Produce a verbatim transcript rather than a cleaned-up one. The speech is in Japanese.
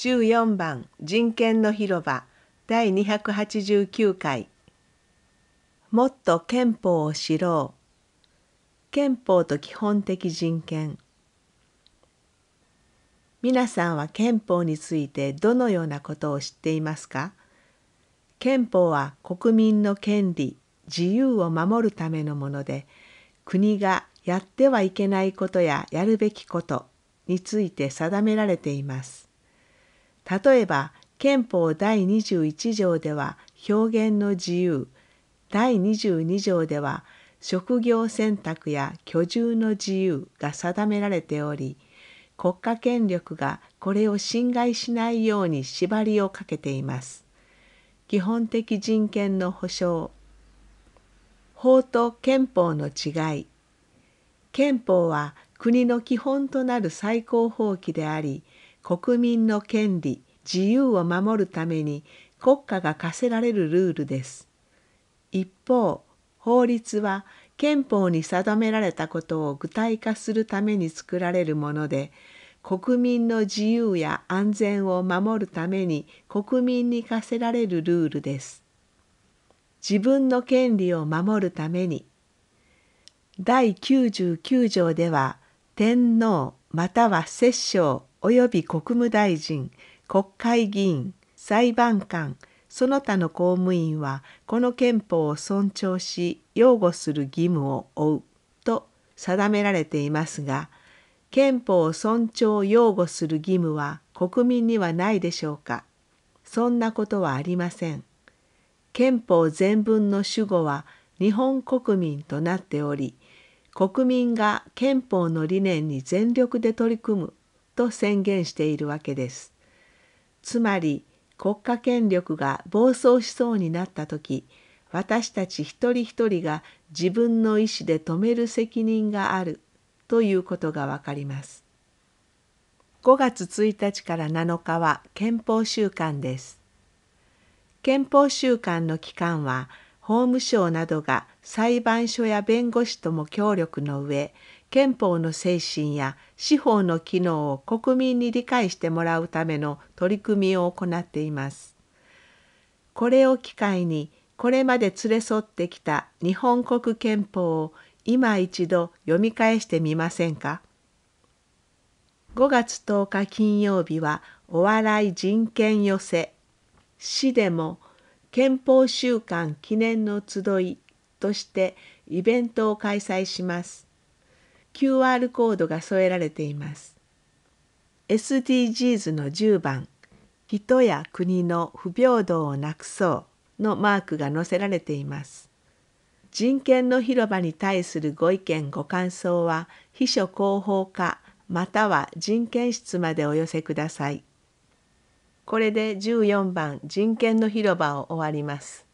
じゅうよんばん人権の広場だいにひゃくはちじゅうきゅうかい。もっと憲法を知ろう。憲法と基本的人権。皆さんは憲法についてどのようなことを知っていますか？憲法は国民の権利、自由を守るためのもので、国がやってはいけないことややるべきことについて定められています。例えば、憲法だいにじゅういちじょうでは表現の自由、だいにじゅうにじょうでは職業選択や居住の自由が定められており、国家権力がこれを侵害しないように縛りをかけています。基本的人権の保障。法と憲法の違い。憲法は国の基本となる最高法規であり、国民の権利、自由を守るために国家が課せられるルールです。一方、法律は憲法に定められたことを具体化するために作られるもので、国民の自由や安全を守るために国民に課せられるルールです。自分の権利を守るために、だいきゅうじゅうきゅうじょうでは、天皇または摂政及び国務大臣、国会議員、裁判官、その他の公務員はこの憲法を尊重し擁護する義務を負うと定められていますが、憲法を尊重擁護する義務は国民にはないでしょうか？そんなことはありません。憲法全文の主語は日本国民となっており、国民が憲法の理念に全力で取り組むと宣言しているわけです。つまり、国家権力が暴走しそうになったとき、私たち一人一人が自分の意思で止める責任があるということがわかります。ごがつついたちからなのかは憲法週間です。憲法週間の期間は、法務省などが裁判所や弁護士とも協力の上、憲法の精神や司法の機能を国民に理解してもらうための取り組みを行っています。これを機会に、これまで連れ添ってきた日本国憲法を今一度読み返してみませんか？ごがつとおか金曜日はお笑い人権寄せ、市でも憲法週間記念の集いとしてイベントを開催します。キューアール コードが添えられています。エスディージーズ のじゅうばん、人や国の不平等をなくそうのマークが載せられています。人権の広場に対するご意見ご感想は、秘書広報課または人権室までお寄せください。これでじゅうよんばん人権の広場を終わります。